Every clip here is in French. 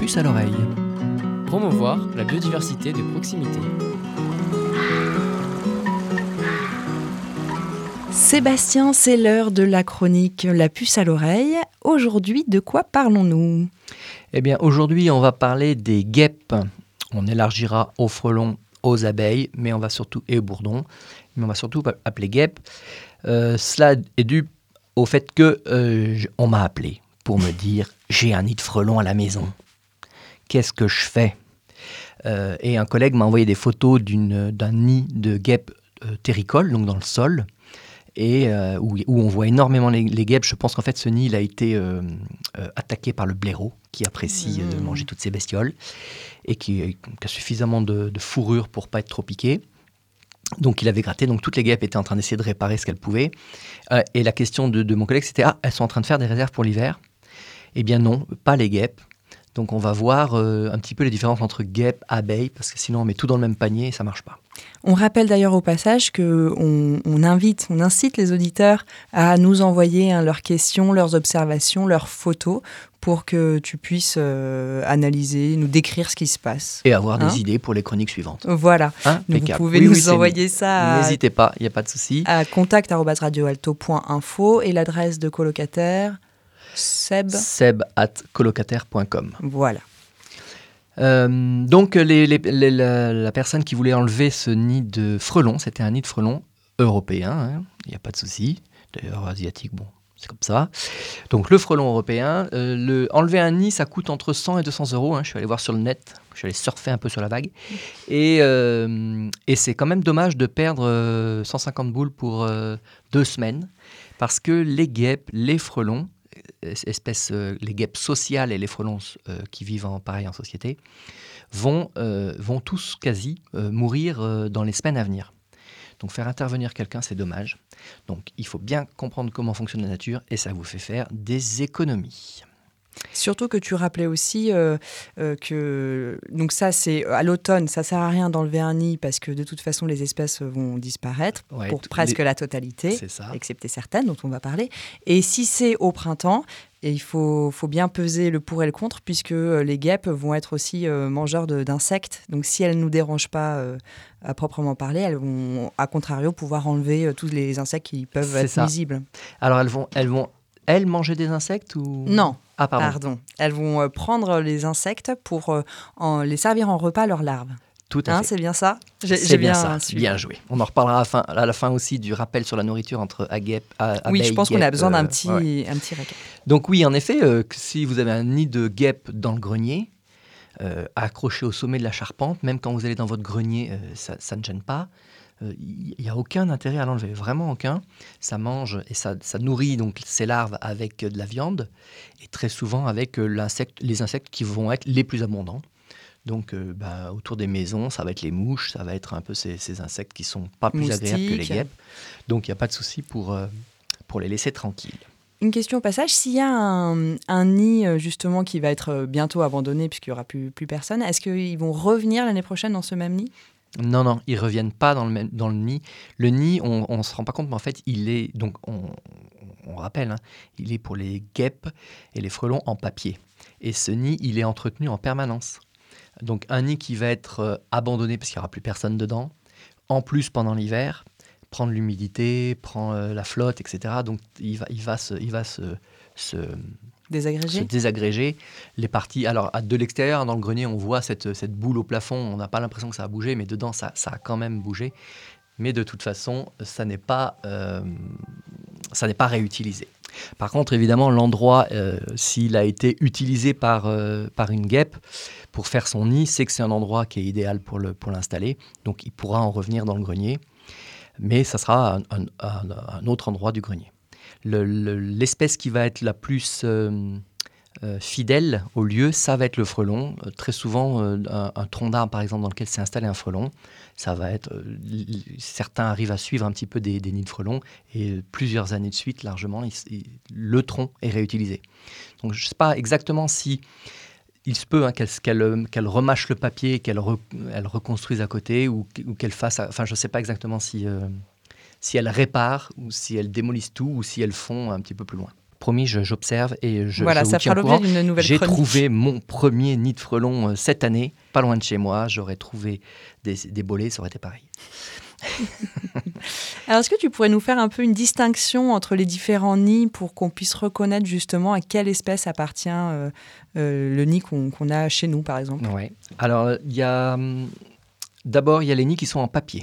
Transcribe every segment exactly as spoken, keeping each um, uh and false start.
puce à l'oreille. Promouvoir la biodiversité de proximité. Sébastien, c'est l'heure de la chronique La puce à l'oreille. Aujourd'hui, de quoi parlons-nous ? Eh bien, aujourd'hui, on va parler des guêpes. On élargira aux frelons, aux abeilles, mais on va surtout et aux bourdons, mais on va surtout appeler guêpes. Euh, cela est dû au fait que euh, on m'a appelé pour me dire j'ai un nid de frelons à la maison. Qu'est-ce que je fais ? euh, Et un collègue m'a envoyé des photos d'une, d'un nid de guêpes euh, terricoles, donc dans le sol. Et euh, où, où on voit énormément les, les guêpes. Je pense qu'en fait, ce nid il a été euh, euh, attaqué par le blaireau, qui apprécie mmh. de manger toutes ces bestioles, et qui, qui a suffisamment de, de fourrure pour ne pas être trop piqué. Donc, il avait gratté. Donc, toutes les guêpes étaient en train d'essayer de réparer ce qu'elles pouvaient. Euh, et la question de, de mon collègue, c'était « Ah, elles sont en train de faire des réserves pour l'hiver ?» Eh bien non, pas les guêpes. Donc, on va voir euh, un petit peu les différences entre guêpes, abeilles, parce que sinon, on met tout dans le même panier et ça ne marche pas. On rappelle d'ailleurs au passage qu'on on invite, on incite les auditeurs à nous envoyer hein, leurs questions, leurs observations, leurs photos pour que tu puisses euh, analyser, nous décrire ce qui se passe. Et avoir hein des idées pour les chroniques suivantes. Voilà. Hein, Donc vous pouvez oui, nous oui, envoyer ça à, N'hésitez pas, il n'y a pas de souci. à contact arobase radio alto point info et l'adresse de colocataire seb. seb at colocataire point com. Voilà. Euh, donc les, les, les, la, la personne qui voulait enlever ce nid de frelons, c'était un nid de frelons européen, hein, il n'y a pas de souci. D'ailleurs, asiatique, bon, c'est comme ça. Donc le frelon européen, euh, le, enlever un nid, ça coûte entre cent et deux cents euros. Hein, je suis allé voir sur le net, je suis allé surfer un peu sur la vague. Et, euh, et c'est quand même dommage de perdre euh, cent cinquante boules pour euh, deux semaines, parce que les guêpes, les frelons, espèces, euh, les guêpes sociales et les frelons euh, qui vivent en pareil en société, vont, euh, vont tous quasi euh, mourir euh, dans les semaines à venir. Donc faire intervenir quelqu'un, c'est dommage. Donc il faut bien comprendre comment fonctionne la nature et ça vous fait faire des économies. Surtout que tu rappelais aussi euh, euh, que donc ça c'est à l'automne, ça sert à rien d'enlever un nid parce que de toute façon les espèces vont disparaître ouais, pour presque les... la totalité, excepté certaines dont on va parler. Et si c'est au printemps, et il faut, faut bien peser le pour et le contre puisque les guêpes vont être aussi euh, mangeurs de, d'insectes. Donc si elles ne nous dérangent pas euh, à proprement parler, elles vont à contrario pouvoir enlever euh, tous les insectes qui peuvent c'est être ça. nuisibles. Alors elles vont, elles vont elles manger des insectes ou non? Ah, pardon. pardon. Elles vont euh, prendre les insectes pour euh, en, les servir en repas à leurs larves. Tout à hein, fait. C'est bien ça j'ai, C'est j'ai bien, bien ça. suivi. Bien joué. On en reparlera à la fin, à la fin aussi du rappel sur la nourriture entre aguêpes, abeilles, oui, je pense guêpes, qu'on a besoin d'un euh, petit, ouais. un petit récap. Donc oui, en effet, euh, si vous avez un nid de guêpes dans le grenier, euh, accroché au sommet de la charpente, même quand vous allez dans votre grenier, euh, ça, ça ne gêne pas. Il euh, n'y a aucun intérêt à l'enlever, vraiment aucun. Ça mange et ça, ça nourrit donc ces larves avec de la viande et très souvent avec euh, l'insecte, les insectes qui vont être les plus abondants. Donc euh, bah, autour des maisons, ça va être les mouches, ça va être un peu ces, ces insectes qui ne sont pas plus Moustiques. agréables que les guêpes. Donc il n'y a pas de souci pour, euh, pour les laisser tranquilles. Une question au passage, s'il y a un, un nid justement qui va être bientôt abandonné puisqu'il n'y aura plus, plus personne, est-ce qu'ils vont revenir l'année prochaine dans ce même nid ? Non, non, ils ne reviennent pas dans le, même, dans le nid. Le nid, on ne se rend pas compte, mais en fait, il est, donc on, on rappelle, hein, il est pour les guêpes et les frelons en papier. Et ce nid, il est entretenu en permanence. Donc un nid qui va être euh, abandonné parce qu'il n'y aura plus personne dedans, en plus pendant l'hiver, prendre l'humidité, prend euh, la flotte, et cetera. Donc il va, il va se... Il va se, se Désagréger. se désagréger. Les parties, alors de l'extérieur, dans le grenier, on voit cette, cette boule au plafond. On n'a pas l'impression que ça a bougé, mais dedans, ça, ça a quand même bougé. Mais de toute façon, ça n'est pas, euh, ça n'est pas réutilisé. Par contre, évidemment, l'endroit, euh, s'il a été utilisé par, euh, par une guêpe pour faire son nid, c'est que c'est un endroit qui est idéal pour, le, pour l'installer. Donc, il pourra en revenir dans le grenier. Mais ça sera un, un, un, un autre endroit du grenier. Le, le, l'espèce qui va être la plus euh, euh, fidèle au lieu, ça va être le frelon. Euh, très souvent, euh, un, un tronc d'arbre, par exemple, dans lequel s'est installé un frelon, ça va être... Euh, l- certains arrivent à suivre un petit peu des, des nids de frelons et euh, plusieurs années de suite, largement, il, il, le tronc est réutilisé. Donc, je ne sais pas exactement si... Il se peut hein, qu'elle, qu'elle, qu'elle remâche le papier, qu'elle re, elle reconstruise à côté ou, ou qu'elle fasse... Enfin, je ne sais pas exactement si... Euh, si elles réparent ou si elles démolissent tout ou si elles font un petit peu plus loin. promis, je, j'observe et je, voilà, je vous ça tiens fera au courant. l'objet d'une nouvelle J'ai chronique. trouvé mon premier nid de frelons euh, cette année, pas loin de chez moi. J'aurais trouvé des, des bolets, ça aurait été pareil. Alors, est-ce que tu pourrais nous faire un peu une distinction entre les différents nids pour qu'on puisse reconnaître justement à quelle espèce appartient euh, euh, le nid qu'on, qu'on a chez nous, par exemple? Ouais. Alors, il y a... D'abord, il y a les nids qui sont en papier.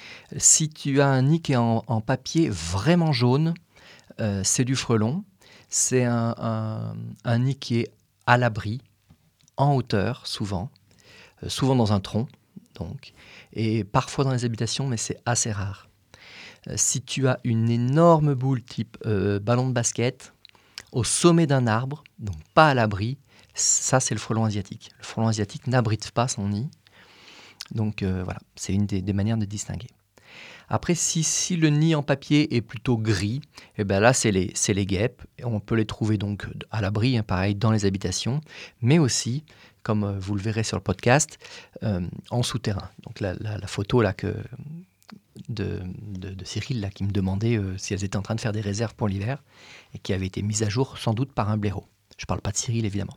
Si tu as un nid qui est en, en papier vraiment jaune, euh, c'est du frelon. C'est un, un, un nid qui est à l'abri, en hauteur, souvent, euh, souvent dans un tronc, donc, et parfois dans les habitations, mais c'est assez rare. Euh, si tu as une énorme boule type euh, ballon de basket, au sommet d'un arbre, donc pas à l'abri, ça c'est le frelon asiatique. Le frelon asiatique n'abrite pas son nid, donc euh, voilà, c'est une des, des manières de distinguer. Après, si, si le nid en papier est plutôt gris, eh ben là, c'est les, c'est les guêpes. On peut les trouver donc à l'abri, hein, pareil, dans les habitations, mais aussi, comme vous le verrez sur le podcast, euh, en souterrain. Donc la, la, la photo là, que, de, de, de Cyril là, qui me demandait euh, si elles étaient en train de faire des réserves pour l'hiver et qui avait été mise à jour sans doute par un blaireau. Je ne parle pas de Cyril, évidemment.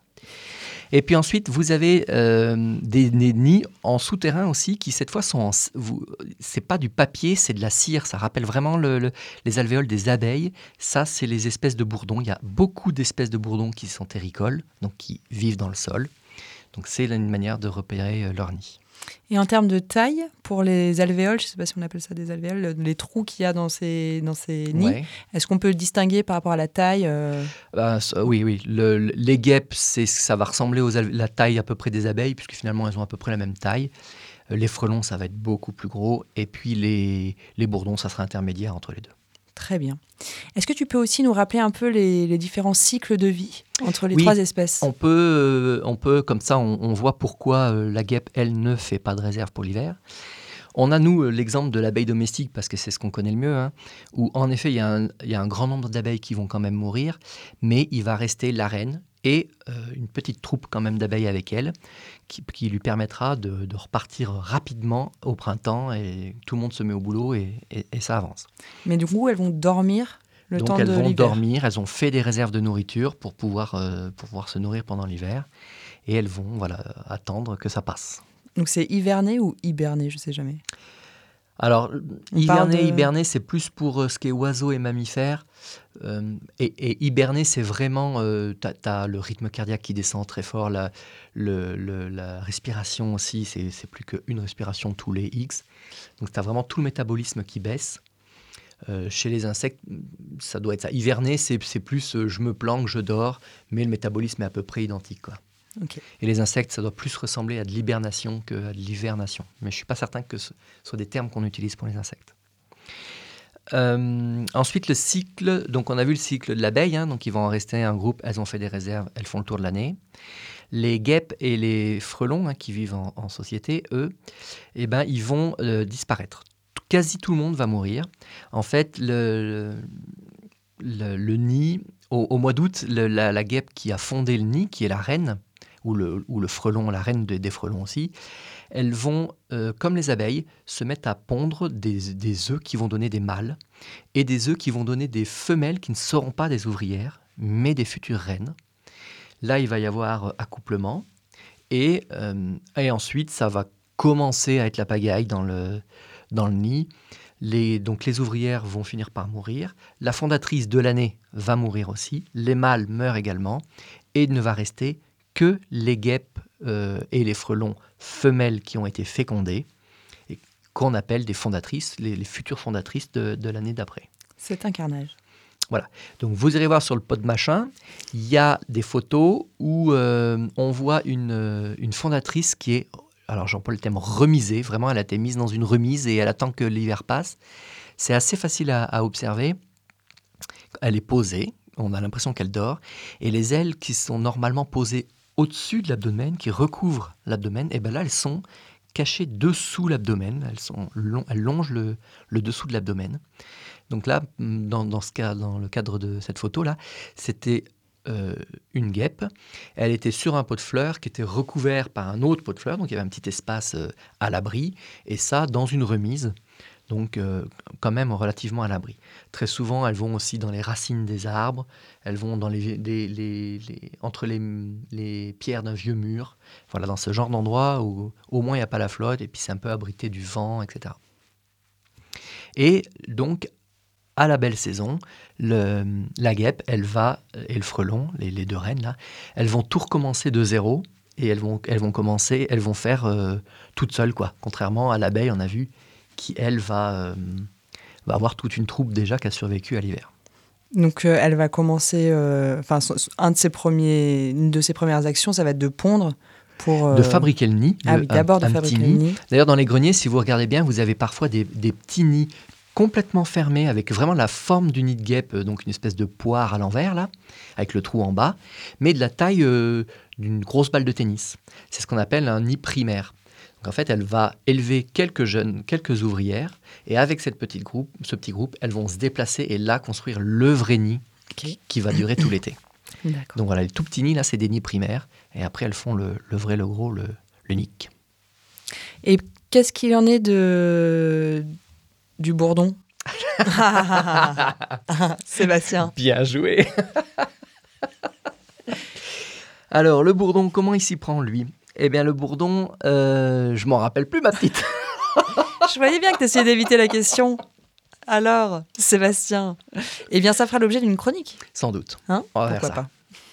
Et puis ensuite, vous avez euh, des, des nids en souterrain aussi qui, cette fois, sont en... Vous, c'est pas du papier, c'est de la cire. Ça rappelle vraiment le, le, les alvéoles des abeilles. Ça, c'est les espèces de bourdons. Il y a beaucoup d'espèces de bourdons qui sont terricoles, donc qui vivent dans le sol. Donc, c'est une manière de repérer euh, leur nid. Et en termes de taille, pour les alvéoles, je ne sais pas si on appelle ça des alvéoles, les trous qu'il y a dans ces, dans ces nids, ouais. Est-ce qu'on peut le distinguer par rapport à la taille euh... euh, Oui, oui. Le, le, les guêpes, c'est, ça va ressembler à la taille à peu près des abeilles, puisque finalement, elles ont à peu près la même taille. Les frelons, ça va être beaucoup plus gros. Et puis, les, les bourdons, ça sera intermédiaire entre les deux. Très bien. Est-ce que tu peux aussi nous rappeler un peu les, les différents cycles de vie entre les oui, trois espèces ? on peut, euh, on peut, comme ça, on, on voit pourquoi euh, la guêpe, elle, ne fait pas de réserve pour l'hiver. On a, nous, l'exemple de l'abeille domestique, parce que c'est ce qu'on connaît le mieux, hein, où, en effet, il y, y a un grand nombre d'abeilles qui vont quand même mourir, mais il va rester la reine et euh, une petite troupe quand même d'abeilles avec elle, qui, qui lui permettra de, de repartir rapidement au printemps, et tout le monde se met au boulot, et, et, et ça avance. Mais du coup, elles vont dormir le Donc temps elles de vont l'hiver. dormir, elles ont fait des réserves de nourriture pour pouvoir, euh, pour pouvoir se nourrir pendant l'hiver, et elles vont voilà, attendre que ça passe. Donc c'est hiverner ou hiberner, je ne sais jamais. Alors, On hiverner, de... hiberner, c'est plus pour euh, ce qui est oiseaux et mammifères. Euh, et, et hiberner, c'est vraiment, euh, tu as le rythme cardiaque qui descend très fort, la, le, le, la respiration aussi, c'est, c'est plus qu'une respiration tous les X. Donc, tu as vraiment tout le métabolisme qui baisse. Euh, chez les insectes, ça doit être ça. Hiverner, c'est, c'est plus euh, je me planque, je dors, mais le métabolisme est à peu près identique, quoi. Okay. Et les insectes, ça doit plus ressembler à de l'hibernation qu'à de l'hivernation. Mais je ne suis pas certain que ce soient des termes qu'on utilise pour les insectes. Euh, ensuite, le cycle. Donc, on a vu le cycle de l'abeille. Hein, donc, ils vont en rester un groupe. Elles ont fait des réserves. Elles font le tour de l'année. Les guêpes et les frelons hein, qui vivent en, en société, eux, eh ben, ils vont euh, disparaître. Quasi tout le monde va mourir. En fait, le, le, le nid... Au, au mois d'août, le, la, la guêpe qui a fondé le nid, qui est la reine, ou le, ou le frelon, la reine de, des frelons aussi, elles vont, euh, comme les abeilles, se mettre à pondre des, des œufs qui vont donner des mâles et des œufs qui vont donner des femelles qui ne seront pas des ouvrières, mais des futures reines. Là, il va y avoir accouplement et, euh, et ensuite, ça va commencer à être la pagaille dans le, dans le nid. Les, donc, les ouvrières vont finir par mourir. La fondatrice de l'année va mourir aussi. Les mâles meurent également et il ne va rester que les guêpes euh, et les frelons femelles qui ont été fécondés et qu'on appelle des fondatrices, les, les futures fondatrices de, de l'année d'après. C'est un carnage. Voilà. Donc, vous irez voir sur le pod machin, il y a des photos où euh, on voit une, une fondatrice qui est, alors j'emploie le terme remisée, vraiment elle a été mise dans une remise et elle attend que l'hiver passe. C'est assez facile à, à observer. Elle est posée, on a l'impression qu'elle dort, et les ailes qui sont normalement posées au-dessus de l'abdomen, qui recouvrent l'abdomen, et bien là, elles sont cachées dessous l'abdomen. Elles, sont long, elles longent le, le dessous de l'abdomen. Donc là, dans, dans, ce cas, dans le cadre de cette photo-là, c'était euh, une guêpe. Elle était sur un pot de fleurs qui était recouvert par un autre pot de fleurs. Donc il y avait un petit espace euh, à l'abri. Et ça, dans une remise. donc euh, quand même relativement à l'abri. Très souvent, elles vont aussi dans les racines des arbres, elles vont dans les, les, les, les, entre les, les pierres d'un vieux mur, voilà, dans ce genre d'endroit où au moins il n'y a pas la flotte et puis c'est un peu abrité du vent, et cetera. Et donc, à la belle saison, le, la guêpe, elle va, et le frelon, les, les deux reines là, elles vont tout recommencer de zéro et elles vont, elles vont commencer, elles vont faire euh, toutes seules, quoi. Contrairement à l'abeille, on a vu, qui elle va, euh, va avoir toute une troupe déjà qui a survécu à l'hiver. Donc euh, elle va commencer, enfin euh, un de ses premiers, une de ses premières actions, ça va être de pondre. Pour, euh... De fabriquer le nid. Ah le, oui, d'abord un, de un fabriquer petit le nid. nid. D'ailleurs, dans les greniers, si vous regardez bien, vous avez parfois des, des petits nids complètement fermés, avec vraiment la forme du nid de guêpe, donc une espèce de poire à l'envers, là, avec le trou en bas, mais de la taille euh, d'une grosse balle de tennis. C'est ce qu'on appelle un nid primaire. Donc en fait, elle va élever quelques jeunes, quelques ouvrières, et avec cette petite groupe, ce petit groupe, elles vont se déplacer et là construire le vrai nid qui, qui va durer tout l'été. D'accord. Donc voilà, les tout petits nids, là, c'est des nids primaires, et après, elles font le, le vrai, le gros, le, le nick. Et qu'est-ce qu'il en est de... du bourdon? Sébastien. Bien joué. Alors, le bourdon, comment il s'y prend, lui? Eh bien, le bourdon, euh, je m'en rappelle plus, ma petite. Je voyais bien que tu essayais d'éviter la question. Alors, Sébastien, eh bien, ça fera l'objet d'une chronique. Sans doute. Hein? On va Pourquoi faire ça. pas.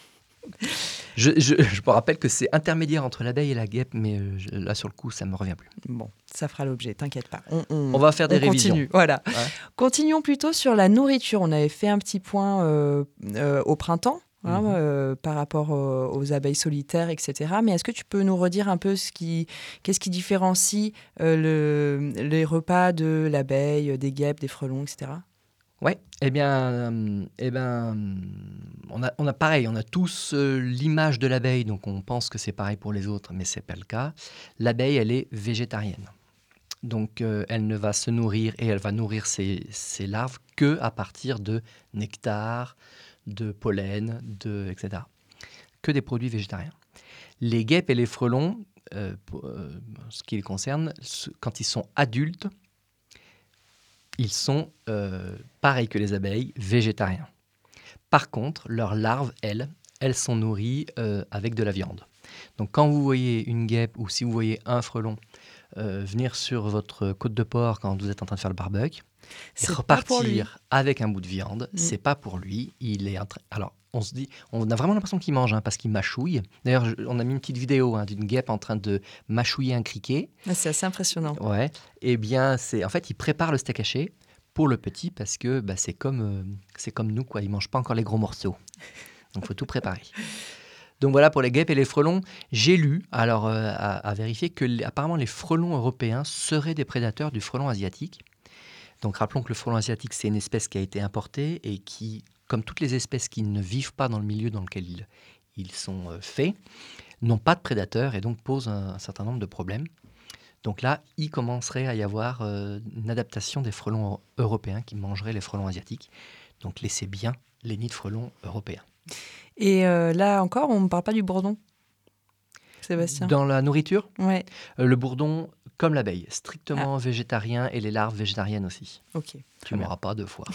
Je, je, je me rappelle que c'est intermédiaire entre l'abeille et la guêpe, mais euh, je, là, sur le coup, ça ne me revient plus. Bon, ça fera l'objet, t'inquiète pas. On, on, on va faire des on révisions. Continue, voilà. Ouais. Continuons plutôt sur la nourriture. On avait fait un petit point euh, euh, au printemps. Hein, mmh. euh, par rapport euh, aux abeilles solitaires, et cetera. Mais est-ce que tu peux nous redire un peu ce qui, qu'est-ce qui différencie euh, le, les repas de l'abeille, des guêpes, des frelons, et cetera. Oui, eh bien, euh, eh ben, on a, on a pareil, on a tous euh, l'image de l'abeille, donc on pense que c'est pareil pour les autres, mais ce n'est pas le cas. L'abeille, elle est végétarienne. Donc, euh, elle ne va se nourrir et elle va nourrir ses, ses larves qu'à partir de nectar, de pollen, de, et cetera. Que des produits végétariens. Les guêpes et les frelons, euh, pour, euh, ce qui les concerne, quand ils sont adultes, ils sont, euh, pareils que les abeilles, végétariens. Par contre, leurs larves, elles, elles sont nourries euh, avec de la viande. Donc quand vous voyez une guêpe ou si vous voyez un frelon euh, venir sur votre côte de porc quand vous êtes en train de faire le barbecue, et repartir avec un bout de viande, mmh. c'est pas pour lui. Il est en train... Alors, on se dit, on a vraiment l'impression qu'il mange, hein, parce qu'il mâchouille. D'ailleurs, je, on a mis une petite vidéo hein, d'une guêpe en train de mâchouiller un criquet. Ah, c'est assez impressionnant. Ouais. Eh bien, c'est en fait, il prépare le steak haché pour le petit parce que bah, c'est comme euh, c'est comme nous, quoi. Il mange pas encore les gros morceaux. Donc, faut tout préparer. Donc voilà pour les guêpes et les frelons. J'ai lu, alors euh, à, à vérifier, que les, apparemment les frelons européens seraient des prédateurs du frelon asiatique. Donc rappelons que le frelon asiatique, c'est une espèce qui a été importée et qui, comme toutes les espèces qui ne vivent pas dans le milieu dans lequel ils, ils sont euh, faits, n'ont pas de prédateurs et donc posent un, un certain nombre de problèmes. Donc là, il commencerait à y avoir euh, une adaptation des frelons européens qui mangeraient les frelons asiatiques. Donc laissez bien les nids de frelons européens. Et euh, là encore, on ne parle pas du bourdon, Sébastien? Dans la nourriture, ouais. euh, le bourdon, comme l'abeille, strictement ah. végétarien et les larves végétariennes aussi. Ok. Tu ne m'auras pas deux fois.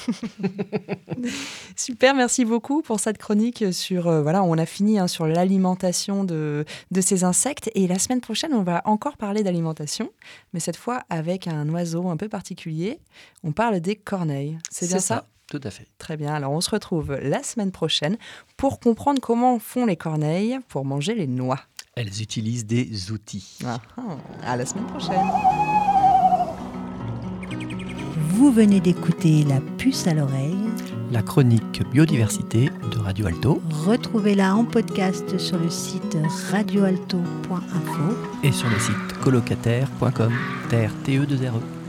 Super, merci beaucoup pour cette chronique sur, euh, voilà, on a fini hein, sur l'alimentation de, de ces insectes. Et la semaine prochaine, on va encore parler d'alimentation, mais cette fois avec un oiseau un peu particulier. On parle des corneilles. C'est, C'est bien ça, ça Tout à fait. Très bien. Alors, on se retrouve la semaine prochaine pour comprendre comment font les corneilles pour manger les noix. Elles utilisent des outils. Ah, à la semaine prochaine. Vous venez d'écouter La Puce à l'oreille, la chronique biodiversité de Radio Alto. Retrouvez-la en podcast sur le site radio alto point info et sur le site colocataire point com, T R T E deux R E.